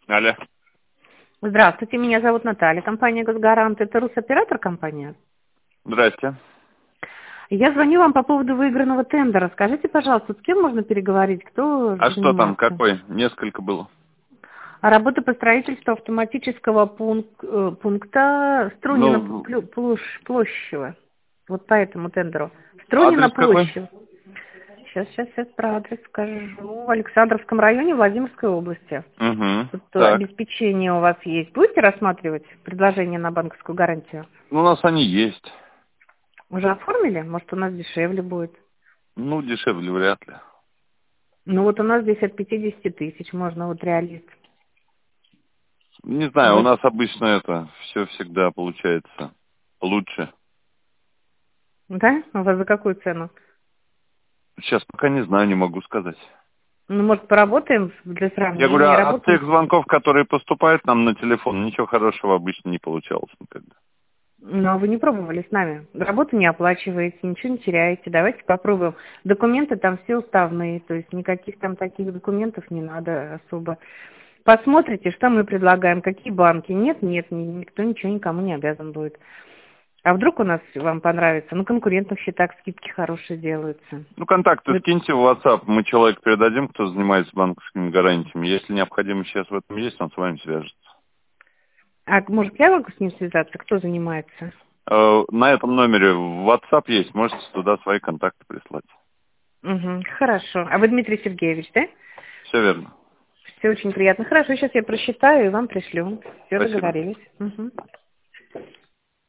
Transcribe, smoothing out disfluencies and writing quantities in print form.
Алло. Здравствуйте, меня зовут Наталья, компания «Госгарант». Это Русоператор компания? Здрасте. Я звоню вам по поводу выигранного тендера. Скажите, пожалуйста, с кем можно переговорить, кто А что там, занимается? какой? Несколько было. Работа по строительству автоматического пункта Ну, Струнино-Площева. Вот по этому тендеру. адрес какой? Струнино-Площадь. Сейчас про адрес скажу. В Александровском районе Владимирской области. Угу. Тут Так. обеспечение у вас есть. Будете рассматривать предложение на банковскую гарантию? Ну, у нас они есть. Уже оформили? Может, у нас дешевле будет? Ну, дешевле вряд ли. Ну, вот у нас здесь от 50 тысяч, можно вот реалист. Не знаю, у Вот. нас обычно это все всегда получается лучше. Да? У вас за какую цену? Сейчас пока не знаю, не могу сказать. Ну, может, поработаем для Я говорю, сравнения? от тех звонков, которые поступают нам на телефон, ничего хорошего обычно не получалось никогда. Ну, а вы не пробовали с нами. Работу не оплачиваете, ничего не теряете. Давайте попробуем. Документы там все уставные, то есть никаких там таких документов не надо особо. Посмотрите, что мы предлагаем, какие банки. Нет, никто ничего никому не обязан будет. А вдруг у нас вам понравится? На конкурентных счетах скидки хорошие делаются. Ну, контакты Вы- скиньте в WhatsApp, мы человек передадим, кто занимается банковскими гарантиями. Если необходимость сейчас в этом есть, он с вами свяжется. А может, я могу с ним связаться? Кто занимается? На этом номере в WhatsApp есть, можете туда свои контакты прислать. Угу, хорошо. А вы Дмитрий Сергеевич, да? Все верно. Все очень приятно. Хорошо, сейчас я просчитаю и вам пришлю. Все, Спасибо. договорились. Угу.